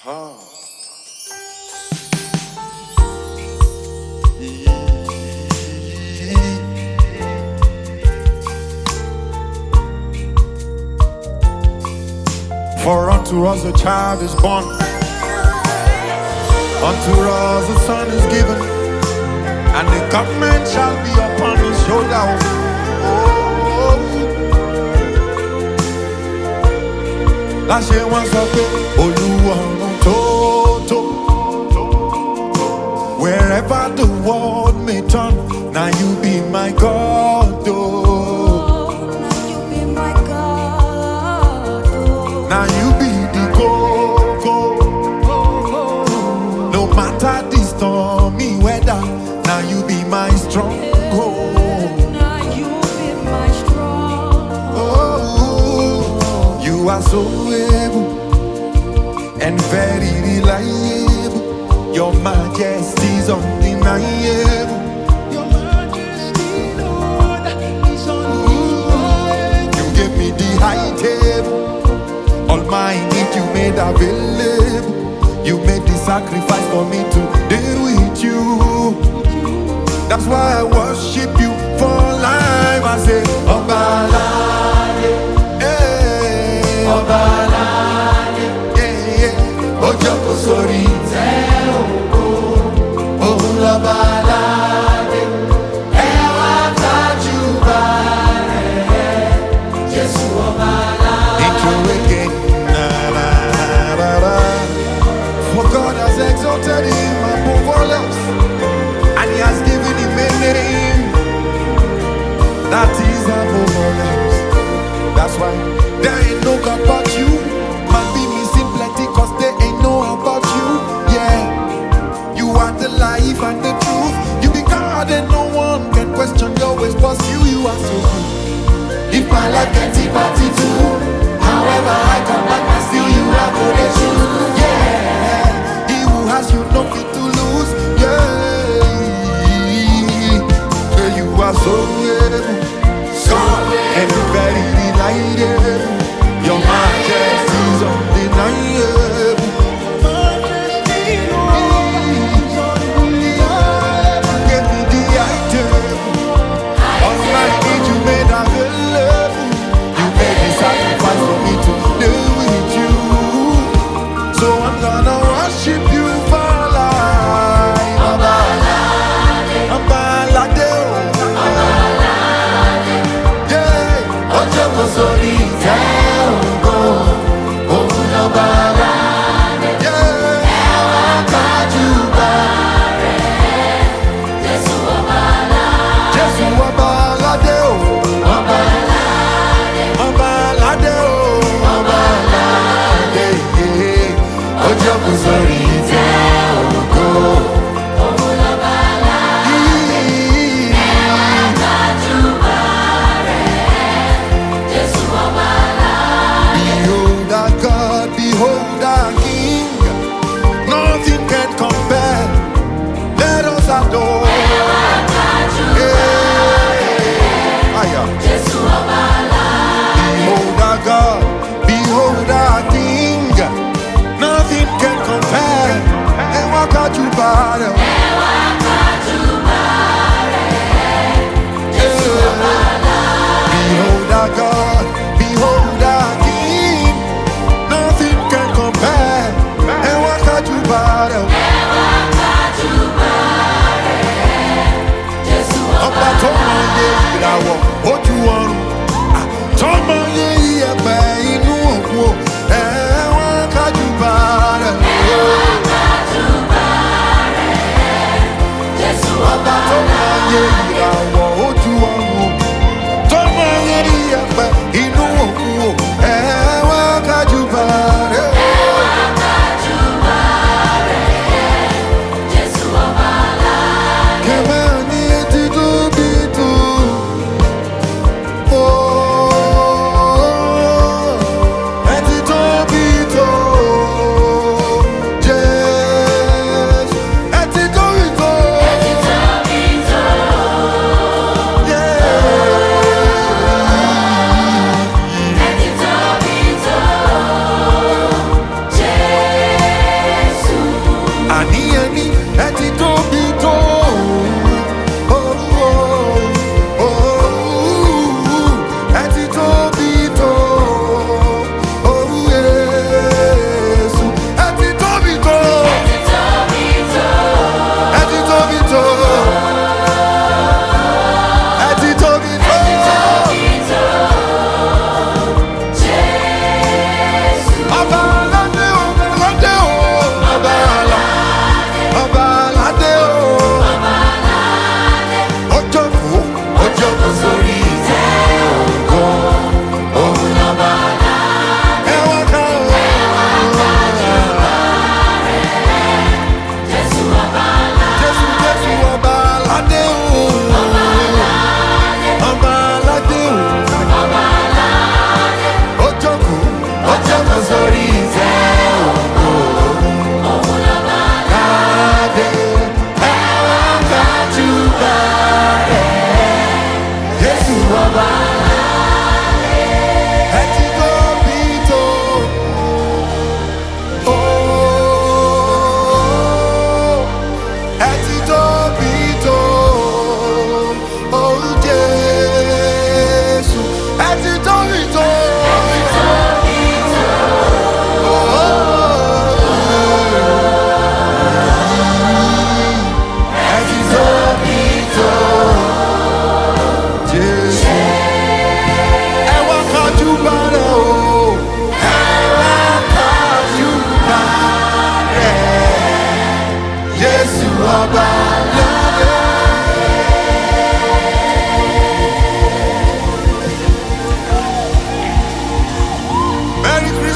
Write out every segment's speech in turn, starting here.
For unto us a child is born, unto us a son is given, and the government shall be upon his shoulder. Láṣẹ wọn sọ pé Olúwarun tótó. Wherever the world may turn, now you be my God. Now you be the go-go. No matter the stormy weather, now you be my stronghold. Now you be my stronghold. Oh, you are so able and very reliable. Your majesty's undeniable. Your majesty, Lord, is undeniable. You gave me the high table. All my need you made available. You made the sacrifice for me to deal with you. That's why I worship you for life. I say, Obalade, eh, Obalade, yeah, yeah. Ojoko sori te oko, Obalade, ewa tajubare, Jesu Obalade. Again. For God has exalted him above all else, and he has given him a name that is above all else. That's why there ain't no God but you. Man be missing plenty cause they ain't know about you. Yeah, you are the life and the truth. You be God and no one can question your ways, but you are so good. If my life gets party too, however I come back and still you are good at you. Yeah, he who has you no fit to lose. Yeah, you are so able, so and very delighted. Your majesty is undeniable. Give me the item. All my need you made available. You made the sacrifice for me to deal with you. So I'm gonna worship you for life. Obalade, Obalade,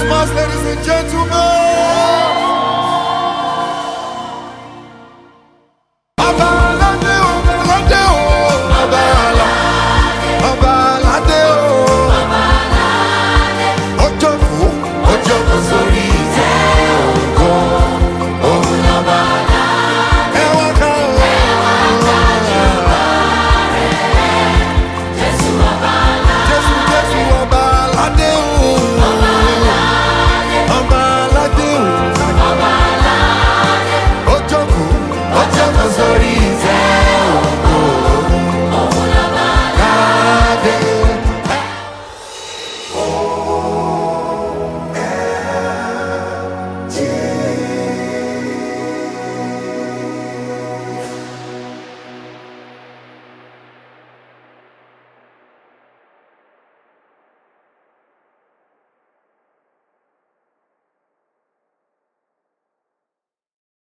Christmas, ladies and gentlemen.